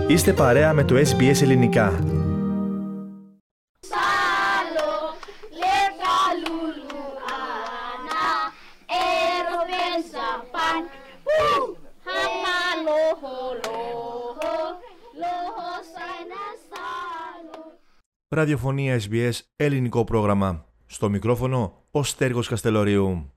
Είστε παρέα με το SBS Ελληνικά. Ραδιοφωνία SBS, ελληνικό πρόγραμμα. Στο μικρόφωνο, ο Στέργος Καστελωρίου.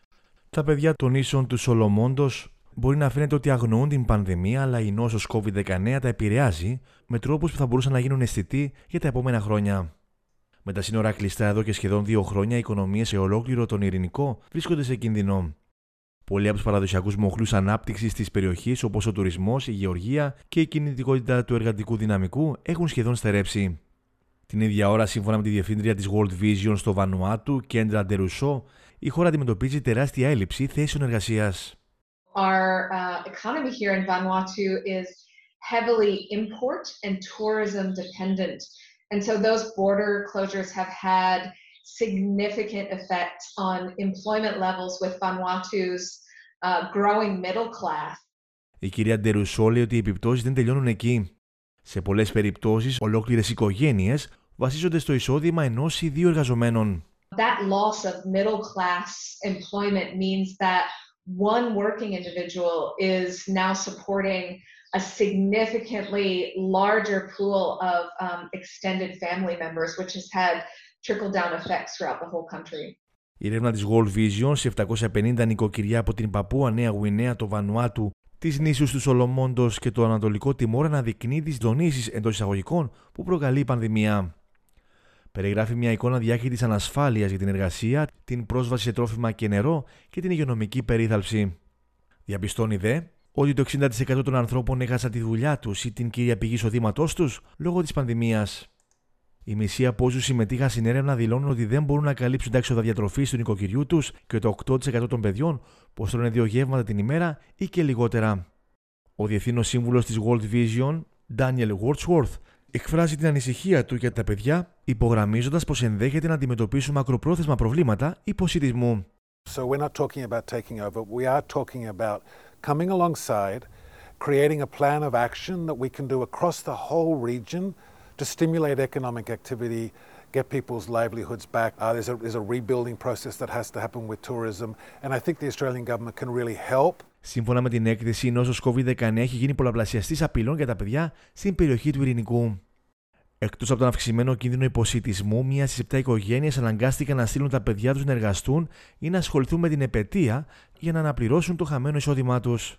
Τα παιδιά των νήσων του Σολομόντος μπορεί να φαίνεται ότι αγνοούν την πανδημία, αλλά η νόσος COVID-19 τα επηρεάζει με τρόπους που θα μπορούσαν να γίνουν αισθητοί για τα επόμενα χρόνια. Με τα σύνορα κλειστά εδώ και σχεδόν 2 χρόνια, οι οικονομίες σε ολόκληρο τον Ειρηνικό βρίσκονται σε κίνδυνο. Πολλοί από τους παραδοσιακούς μοχλούς ανάπτυξης της περιοχής, όπως ο τουρισμός, η γεωργία και η κινητικότητα του εργατικού δυναμικού, έχουν σχεδόν στερέψει. Την ίδια ώρα, σύμφωνα με τη διευθύντρια της World Vision στο Βανουάτου, Κέντρα Ντερουσό, η χώρα αντιμετωπίζει τεράστια έλλειψη θέσεων εργασίας. Our economy here in Vanuatu is heavily import and tourism dependent. And so those border closures have had significant effects on employment levels with Vanuatu's growing middle class. Η κυρία Ντερουσό λέει ότι οι επιπτώσεις δεν τελειώνουν εκεί. Σε πολλές περιπτώσεις, ολόκληρες οικογένειες βασίζονται στο εισόδημα ενός ή 2 εργαζομένων. That loss of middle class employment means that one working individual is now supporting a significantly larger pool of extended family members, which has had trickle-down effects throughout the whole country. Η έρευνα της World Vision σε 750 νοικοκυριά από την Παππούα Νέα Γουινέα, το Βανουάτου, τις νήσους του Σολομόντος και το Ανατολικό Τιμόρ αναδεικνύει τις δονήσεις εντός εισαγωγικών που προκαλεί η πανδημία. Περιγράφει μια εικόνα διάχυτης ανασφάλειας για την εργασία, την πρόσβαση σε τρόφιμα και νερό και την υγειονομική περίθαλψη. Διαπιστώνει δε ότι το 60% των ανθρώπων έχασαν τη δουλειά τους ή την κύρια πηγή εισοδήματός τους λόγω της πανδημίας. Οι μισοί από όσους συμμετείχαν στην έρευνα δηλώνουν ότι δεν μπορούν να καλύψουν τα έξοδα διατροφής του νοικοκυριού τους και το 8% των παιδιών πως τρώνε 2 γεύματα την ημέρα ή και λιγότερα. Ο διευθύνων σύμβουλος της World Vision, Daniel Wordsworth, εκφράζει την ανησυχία του για τα παιδιά, υπογραμμίζοντας πως ενδέχεται να αντιμετωπίσουν μακροπρόθεσμα προβλήματα υποσιτισμού. So we're not talking about taking over, we are talking about coming alongside, creating a plan of action that we can do across the whole region to stimulate economic activity, get people's livelihoods back. There's a rebuilding process that has to happen with tourism, and I think the Australian government can really help. Σύμφωνα με την έκθεση, η νόσος COVID-19 έχει γίνει πολλαπλασιαστής απειλών για τα παιδιά στην περιοχή του Ειρηνικού. Εκτός από τον αυξημένο κίνδυνο υποσιτισμού, 1 στις 7 οικογένειες αναγκάστηκαν να στείλουν τα παιδιά τους να εργαστούν ή να ασχοληθούν με την επετεία για να αναπληρώσουν το χαμένο εισόδημά τους.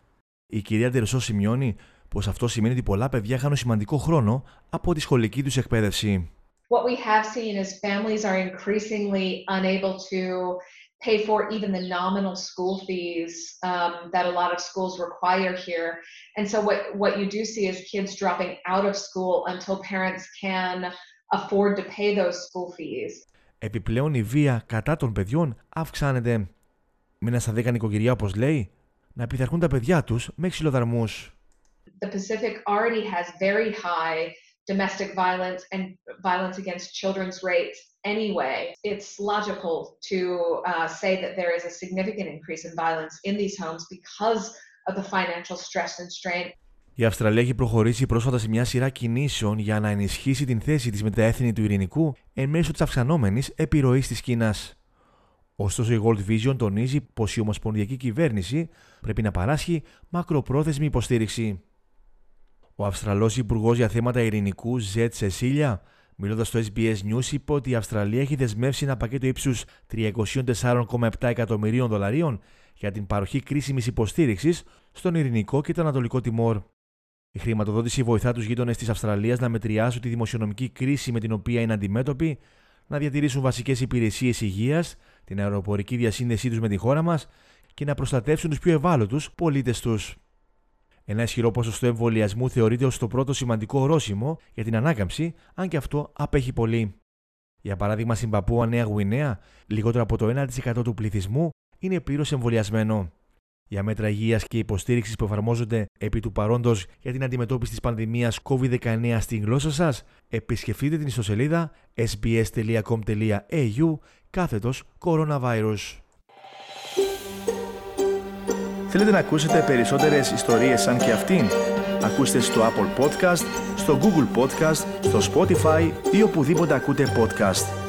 Η κυρία Ντερουσό σημειώνει πως αυτό σημαίνει ότι πολλά παιδιά χάνουν σημαντικό χρόνο από τη σχολική τους εκπαίδευση. What we have seen is families are increasingly unable to pay for even the nominal school fees that a lot of schools require here. And so what you do see is kids dropping out of school until parents can afford to pay those school fees. Επιπλέον η βία κατά των παιδιών αυξάνεται. Με 1 στα 10 νοικοκυριά, όπως λέει, να πειθαρχούν τα παιδιά τους με ξυλοδαρμούς. The Pacific already has very high domestic violence and violence against children's rates anyway. It's logical to say that there is a significant increase in violence in these homes because of the financial stress and strain. Η Αυστραλία έχει προχωρήσει πρόσφατα σε μια σειρά κινήσεων για να ενισχύσει την θέση της με τα έθνη του Ειρηνικού εν μέσω της αυξανόμενης επιρροής της Κίνας. Ωστόσο, η World Vision τονίζει πως η ομοσπονδιακή κυβέρνηση πρέπει να παράσχει μακροπρόθεσμη υποστήριξη. Ο Αυστραλός Υπουργός για θέματα ειρηνικού, Ζετ Σεσίλια, μιλώντας στο SBS News, είπε ότι η Αυστραλία έχει δεσμεύσει ένα πακέτο ύψους $304,7 εκατομμυρίων για την παροχή κρίσιμης υποστήριξης στον Ειρηνικό και το Ανατολικό Τιμόρ. Η χρηματοδότηση βοηθά τους γείτονες της Αυστραλίας να μετριάσουν τη δημοσιονομική κρίση με την οποία είναι αντιμέτωποι, να διατηρήσουν βασικές υπηρεσίες υγείας, την αεροπορική διασύνδεσή τους με τη χώρα μας και να προστατεύσουν τους πιο ευάλωτους πολίτες τους. Ένα ισχυρό ποσοστό εμβολιασμού θεωρείται ως το πρώτο σημαντικό ορόσημο για την ανάκαμψη, αν και αυτό απέχει πολύ. Για παράδειγμα, στην Παππούα Νέα Γουινέα, λιγότερο από το 1% του πληθυσμού είναι πλήρως εμβολιασμένο. Για μέτρα υγείας και υποστήριξης που εφαρμόζονται επί του παρόντος για την αντιμετώπιση της πανδημίας COVID-19 στην γλώσσα σας, επισκεφτείτε την ιστοσελίδα sbs.com.au/coronavirus. Θέλετε να ακούσετε περισσότερες ιστορίες σαν και αυτήν? Ακούστε στο Apple Podcast, στο Google Podcast, στο Spotify ή οπουδήποτε ακούτε podcast.